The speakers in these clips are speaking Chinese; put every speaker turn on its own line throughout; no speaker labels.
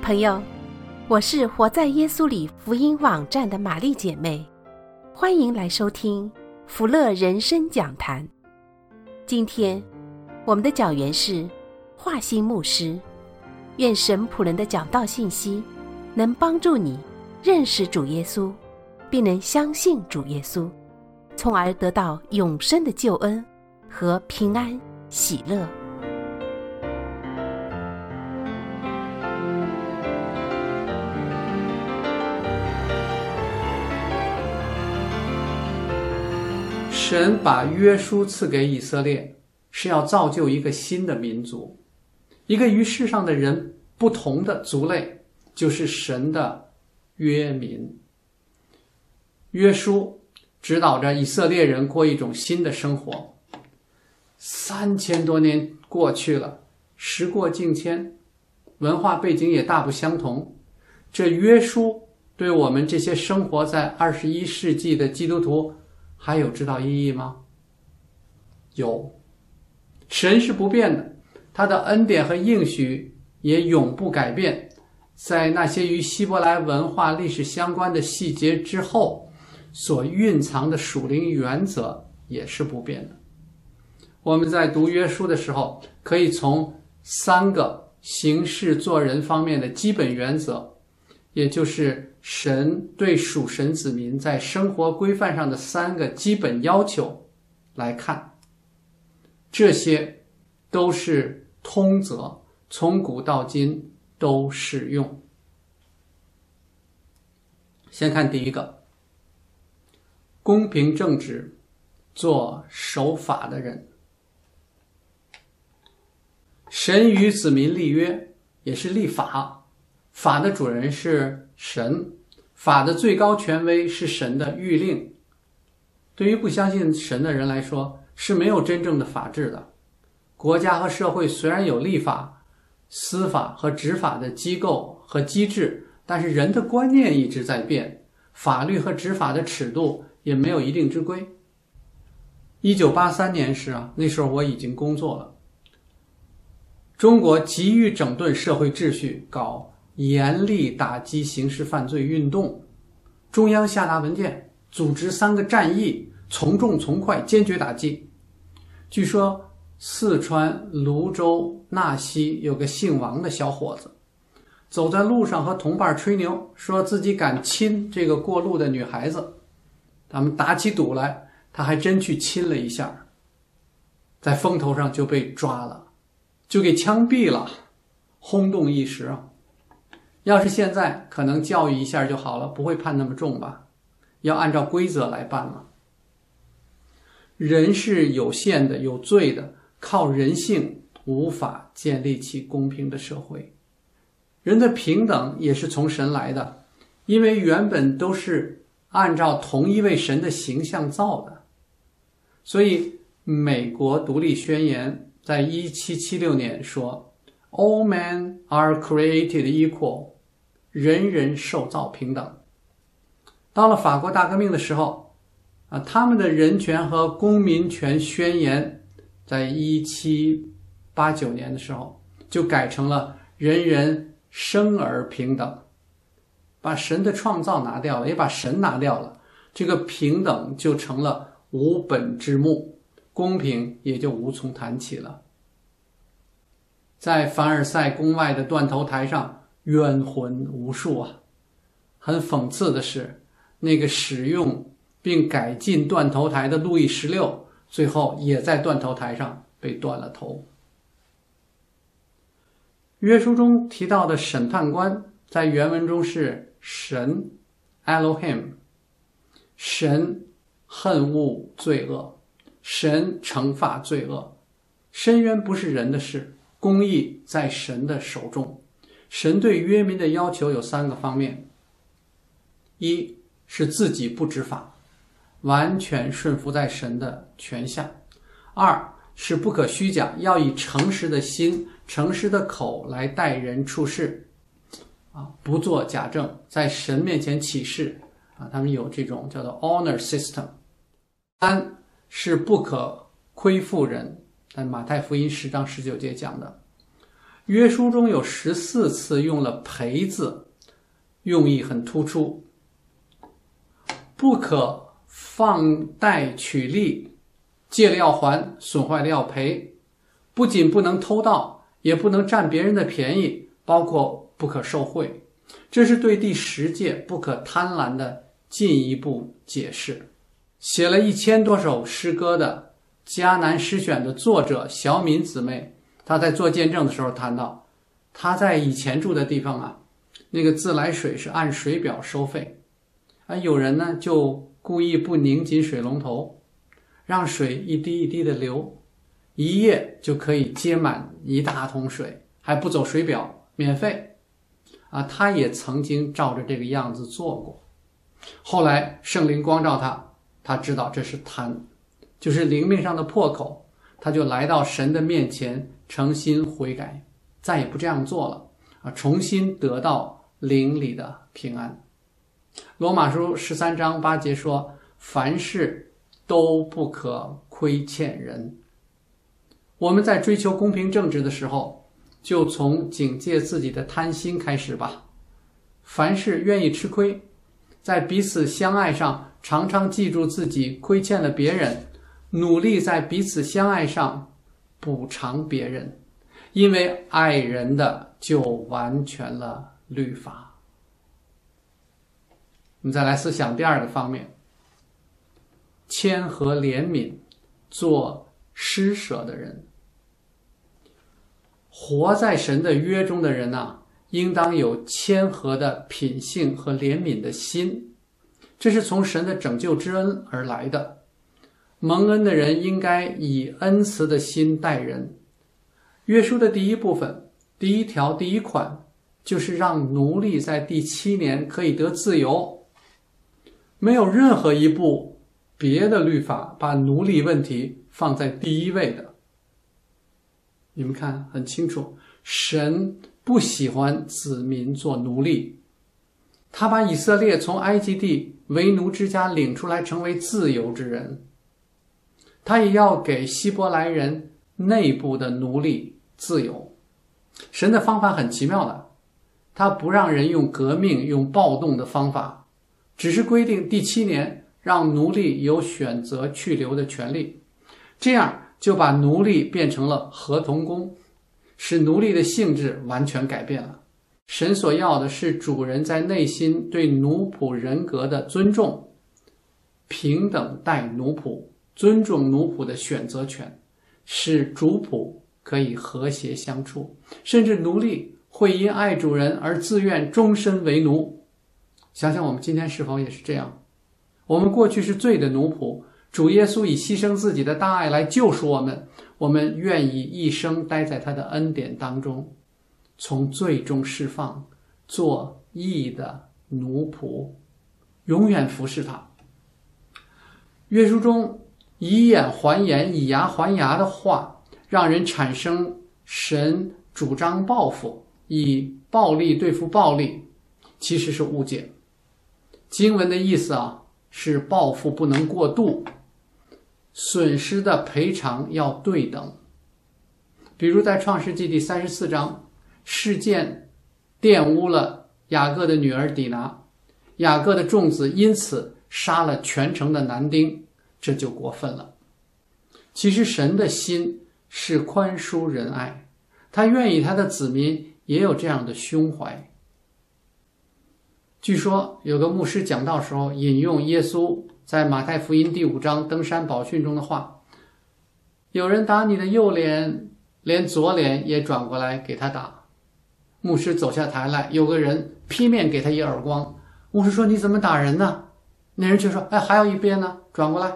朋友，我是活在耶稣里福音网站的玛丽姐妹，欢迎来收听福乐人生讲坛。今天我们的讲员是华兴牧师，愿神仆人的讲道信息能帮助你认识主耶稣，并能相信主耶稣，从而得到永生的救恩和平安喜乐。
神把约书赐给以色列，是要造就一个新的民族，一个与世上的人不同的族类，就是神的约民。约书指导着以色列人过一种新的生活。3000多年过去了，时过境迁，文化背景也大不相同。这约书对我们这些生活在21世纪的基督徒还有指导意义吗？有。神是不变的，他的恩典和应许也永不改变。在那些与希伯来文化历史相关的细节之后，所蕴藏的属灵原则也是不变的。我们在读约书的时候，可以从3个行事做人方面的基本原则，也就是神对属神子民在生活规范上的3个基本要求来看，这些都是通则，从古到今都适用。先看第一个，公平正直，做守法的人。神与子民立约，也是立法，法的主人是神，法的最高权威是神的谕令。对于不相信神的人来说，是没有真正的法治的。国家和社会虽然有立法、司法和执法的机构和机制，但是人的观念一直在变，法律和执法的尺度也没有一定之规。1983年时那时候我已经工作了。中国急于整顿社会秩序，搞严厉打击刑事犯罪运动，中央下达文件，组织3个战役，从重从快，坚决打击。据说四川泸州纳西有个姓王的小伙子，走在路上和同伴吹牛，说自己敢亲这个过路的女孩子。他们打起赌来，他还真去亲了一下，在风头上就被抓了，就给枪毙了，轰动一时啊！要是现在，可能教育一下就好了，不会判那么重吧？要按照规则来办嘛。人是有限的，有罪的，靠人性无法建立起公平的社会。人的平等也是从神来的，因为原本都是按照同一位神的形象造的。所以美国独立宣言在1776年说 All men are created equal， 人人受造平等。到了法国大革命的时候他们的人权和公民权宣言在1789年的时候就改成了人人生而平等，把神的创造拿掉了，也把神拿掉了，这个平等就成了无本之木，公平也就无从谈起了。在凡尔赛宫外的断头台上冤魂无数很讽刺的是，那个使用并改进断头台的路易16最后也在断头台上被断了头。约书中提到的审判官在原文中是神 Elohim， 神恨恶罪恶，神惩罚罪恶。申冤不是人的事，公义在神的手中。神对约民的要求有3个方面：一是自己不执法，完全顺服在神的权下；二是不可虚假，要以诚实的心、诚实的口来待人处事不做假证，在神面前起誓他们有这种叫做 honor system。三是不可亏负人，但马太福音10章19节讲的。 约书中有14次用了赔字，用意很突出。不可放贷取利，借了要还，损坏了要赔。不仅不能偷盗，也不能占别人的便宜，包括不可受贿。这是对第10诫不可贪婪的进一步解释。写了1000多首诗歌的迦南诗选的作者小敏姊妹，她在做见证的时候谈到，她在以前住的地方啊，那个自来水是按水表收费啊，有人呢就故意不拧紧水龙头，让水一滴一滴的流，一夜就可以接满一大桶水，还不走水表，免费啊。他也曾经照着这个样子做过，后来圣灵光照他，他知道这是贪，就是灵命上的破口，他就来到神的面前诚心悔改，再也不这样做了啊，重新得到灵里的平安。罗马书13章8节说，凡事都不可亏欠人。我们在追求公平正直的时候，就从警戒自己的贪心开始吧。凡事愿意吃亏，在彼此相爱上常常记住自己亏欠了别人，努力在彼此相爱上补偿别人，因为爱人的就完全了律法。我们再来思想第2个方面，谦和怜悯，做施舍的人。活在神的约中的人啊，应当有谦和的品性和怜悯的心，这是从神的拯救之恩而来的。蒙恩的人应该以恩慈的心待人。约书的第1部分，第1条第1款，就是让奴隶在第7年可以得自由。没有任何一部别的律法把奴隶问题放在第1位的。你们看很清楚，神不喜欢子民做奴隶，他把以色列从埃及地为奴之家领出来，成为自由之人。他也要给希伯来人内部的奴隶自由。神的方法很奇妙的，他不让人用革命用暴动的方法，只是规定第7年让奴隶有选择去留的权利，这样就把奴隶变成了合同工，使奴隶的性质完全改变了。神所要的是主人在内心对奴仆人格的尊重，平等待奴仆，尊重奴仆的选择权，使主仆可以和谐相处，甚至奴隶会因爱主人而自愿终身为奴。想想我们今天是否也是这样？我们过去是罪的奴仆，主耶稣以牺牲自己的大爱来救赎我们，我们愿意一生待在他的恩典当中，从罪中释放，做义的奴仆，永远服侍他。约书中以眼还眼，以牙还牙的话，让人产生神主张报复，以暴力对付暴力，其实是误解。经文的意思啊，是报复不能过度，损失的赔偿要对等。比如在创世纪第34章，事件玷污了雅各的女儿底拿，雅各的众子因此杀了全城的男丁，这就过分了。其实神的心是宽恕仁爱，他愿意他的子民也有这样的胸怀。据说有个牧师讲道时候引用耶稣在马太福音第5章登山宝训中的话，有人打你的右脸，连左脸也转过来给他打。牧师走下台来，有个人劈面给他一耳光，牧师说你怎么打人呢？那人却说还有一边呢，转过来。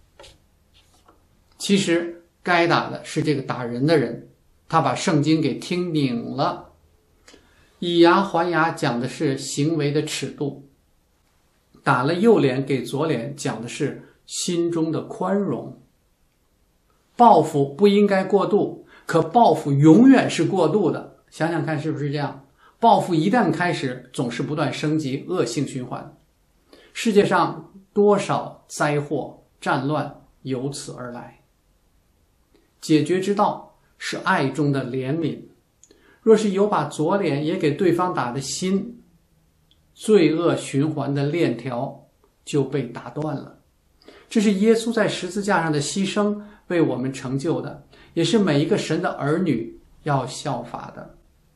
其实该打的是这个打人的人，他把圣经给听拧了。以牙还牙讲的是行为的尺度，打了右脸给左脸讲的是心中的宽容。报复不应该过度，可报复永远是过度的。想想看是不是这样？报复一旦开始，总是不断升级，恶性循环。世界上多少灾祸战乱由此而来。解决之道是爱中的怜悯。 若是有把左脸也给对方打的心，罪恶循环的链条就被打断了。这是耶稣在十字架上的牺牲为我们成就的，也是每一个神的儿女要效法的。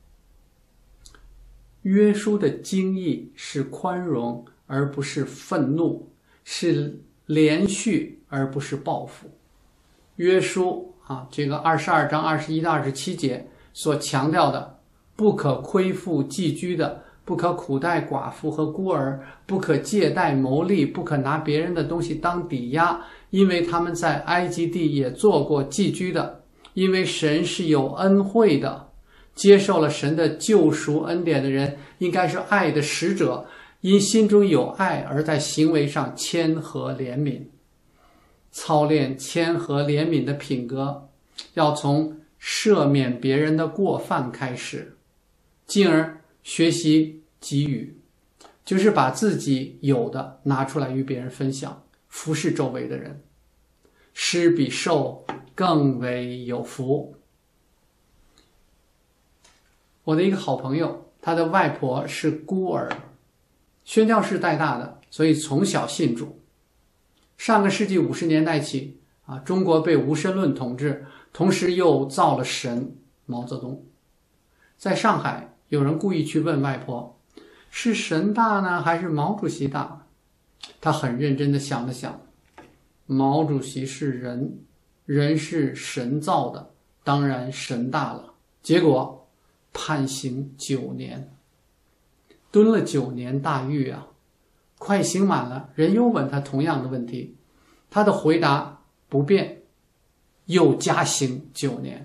约书的精义是宽容而不是愤怒，是连续而不是报复。约书这个22章21到27节所强调的，不可亏负寄居的，不可苦待寡妇和孤儿，不可借贷牟利，不可拿别人的东西当抵押，因为他们在埃及地也做过寄居的。因为神是有恩惠的，接受了神的救赎恩典的人应该是爱的使者，因心中有爱而在行为上谦和怜悯。操练谦和怜悯的品格，要从赦免别人的过犯开始，进而学习给予，就是把自己有的拿出来与别人分享，服侍周围的人。施比受更为有福。我的一个好朋友，他的外婆是孤儿，宣教士带大的，所以从小信主。上个世纪50年代起中国被无神论统治，同时又造了神毛泽东。在上海，有人故意去问外婆，是神大呢还是毛主席大？他很认真地想了想，毛主席是人，人是神造的，当然神大了。结果判刑9年，蹲了9年大狱快刑满了，人又问他同样的问题，他的回答不变，又加刑9年。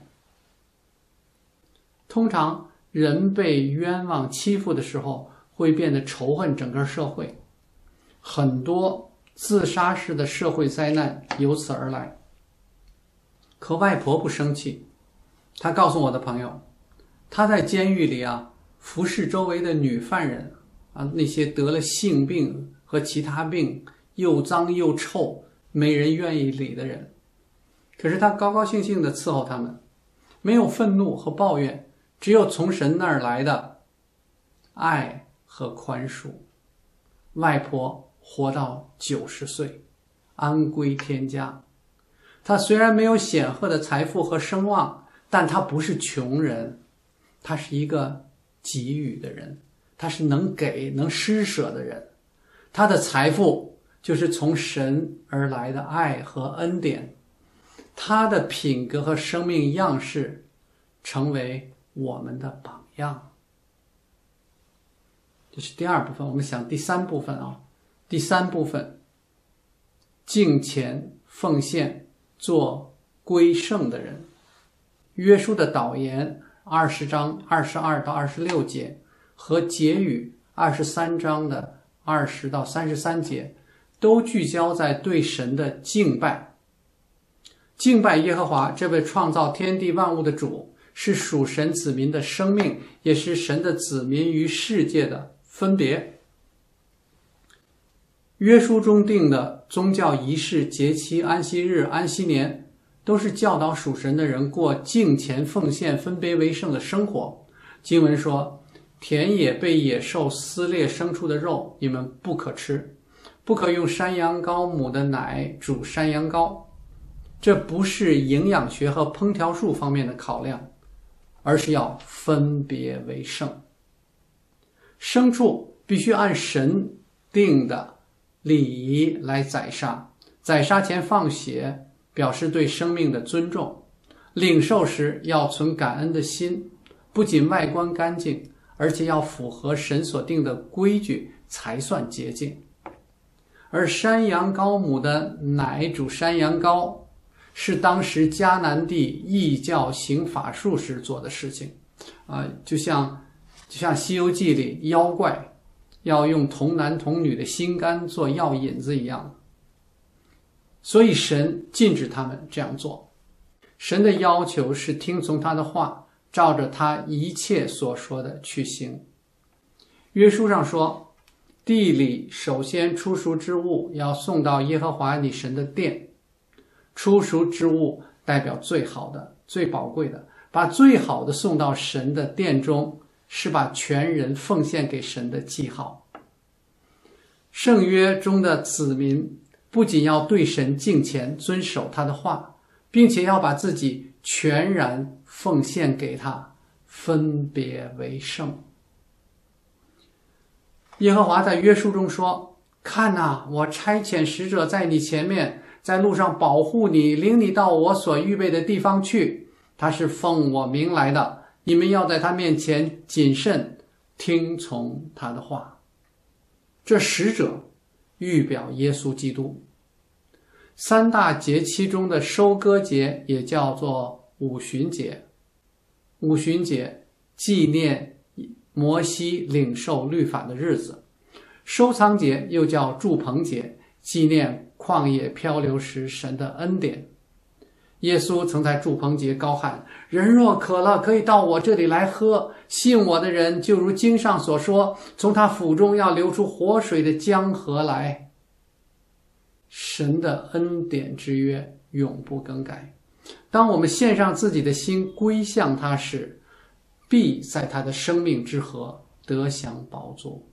通常人被冤枉欺负的时候，会变得仇恨整个社会，很多自杀式的社会灾难由此而来。可外婆不生气，她告诉我的朋友，她在监狱里服侍周围的女犯人那些得了性病和其他病，又脏又臭，没人愿意理的人。可是她高高兴兴地伺候他们，没有愤怒和抱怨，只有从神那儿来的爱和宽恕。外婆活到90岁，安归天家。她虽然没有显赫的财富和声望，但她不是穷人，她是一个给予的人，她是能给能施舍的人。她的财富就是从神而来的爱和恩典，她的品格和生命样式成为我们的榜样。这是第二部分，我们想第三部分第三部分，敬虔奉献，做归圣的人。约书的导言20章22到26节和结语23章的20到33节都聚焦在对神的敬拜。敬拜耶和华这位创造天地万物的主，是属神子民的生命，也是神的子民与世界的分别。约书中定的宗教仪式、节期、安息日、安息年，都是教导属神的人过敬虔奉献、分别为圣的生活。经文说，田野被野兽撕裂牲畜的肉你们不可吃，不可用山羊羔母的奶煮山羊羔。这不是营养学和烹调术方面的考量，而是要分别为圣。牲畜必须按神定的礼仪来宰杀，宰杀前放血，表示对生命的尊重。领受时要存感恩的心，不仅外观干净，而且要符合神所定的规矩才算洁净。而山羊羔母的奶煮山羊羔，是当时迦南地异教行法术时做的事情就像西游记里妖怪要用童男童女的心肝做药引子一样。所以神禁止他们这样做。神的要求是听从他的话，照着他一切所说的去行。约书上说，地里首先出熟之物要送到耶和华你神的殿。出熟之物代表最好的、最宝贵的， 把最好的送到神的殿中，是把全人奉献给神的记号。圣约中的子民不仅要对神敬虔，遵守他的话，并且要把自己全然奉献给他，分别为圣。耶和华在约书中说，看哪，我差遣使者在你前面，在路上保护你，领你到我所预备的地方去。他是奉我名来的，你们要在他面前谨慎，听从他的话。这使者预表耶稣基督。三大节期中的收割节也叫做五旬节。五旬节纪念摩西领受律法的日子。收藏节又叫住棚节，纪念旷野漂流时神的恩典。耶稣曾在住棚节高喊，人若渴了，可以到我这里来喝，信我的人就如经上所说，从他腹中要流出活水的江河来。神的恩典之约永不更改，当我们献上自己的心归向他时，必在他的生命之河得享饱足。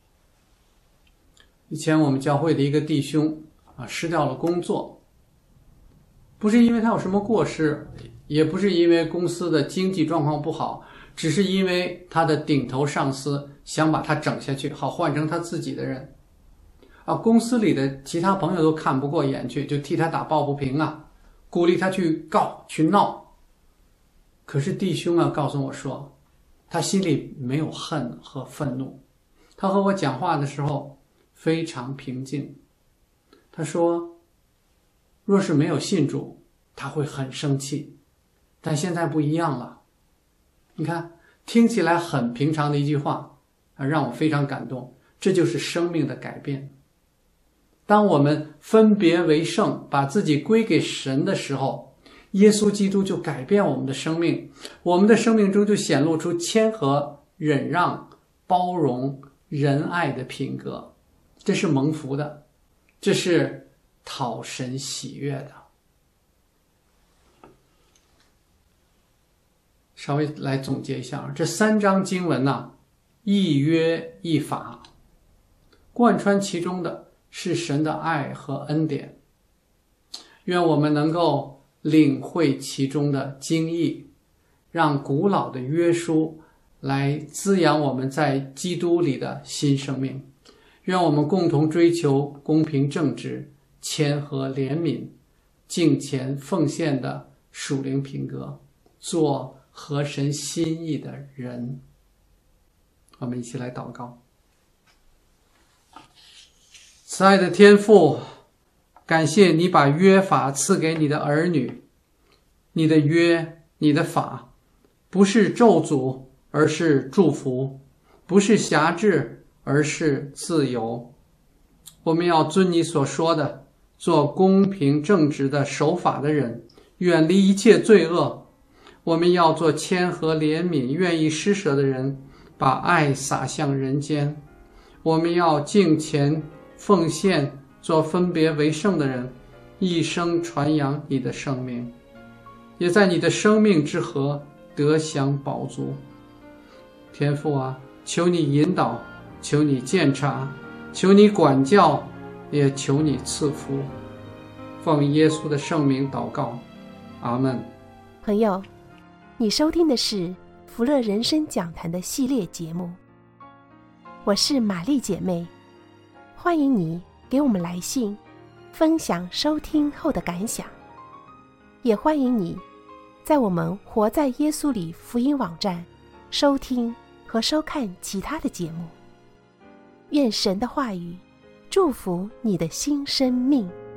以前我们教会的一个弟兄失掉了工作，不是因为他有什么过失，也不是因为公司的经济状况不好，只是因为他的顶头上司想把他整下去，好换成他自己的人。公司里的其他朋友都看不过眼去，就替他打抱不平鼓励他去告去闹。可是弟兄告诉我说，他心里没有恨和愤怒，他和我讲话的时候非常平静。他说，若是没有信主，他会很生气，但现在不一样了。你看，听起来很平常的一句话，让我非常感动。这就是生命的改变。当我们分别为圣，把自己归给神的时候，耶稣基督就改变我们的生命，我们的生命中就显露出谦和、忍让、包容、仁爱的品格。这是蒙福的，这是讨神喜悦的。稍微来总结一下，这3章经文一约一法，贯穿其中的是神的爱和恩典。愿我们能够领会其中的精义，让古老的约书来滋养我们在基督里的新生命。愿我们共同追求公平正直、谦和怜悯、敬虔奉献的属灵品格，做合神心意的人。我们一起来祷告。慈爱的天父，感谢你把约法赐给你的儿女。你的约，你的法，不是咒诅，而是祝福；不是辖制，而是自由。我们要遵你所说的，做公平正直的守法的人，远离一切罪恶。我们要做谦和怜悯、愿意施舍的人，把爱洒向人间。我们要敬虔奉献，做分别为圣的人，一生传扬你的生命，也在你的生命之河得享饱足。天父求你引导，求你鉴察，求你管教，也求你赐福。奉耶稣的圣名祷告，阿们。
朋友，你收听的是福乐人生讲坛的系列节目，我是玛丽姐妹。欢迎你给我们来信，分享收听后的感想，也欢迎你在我们活在耶稣里福音网站收听和收看其他的节目。愿神的话语祝福你的新生命。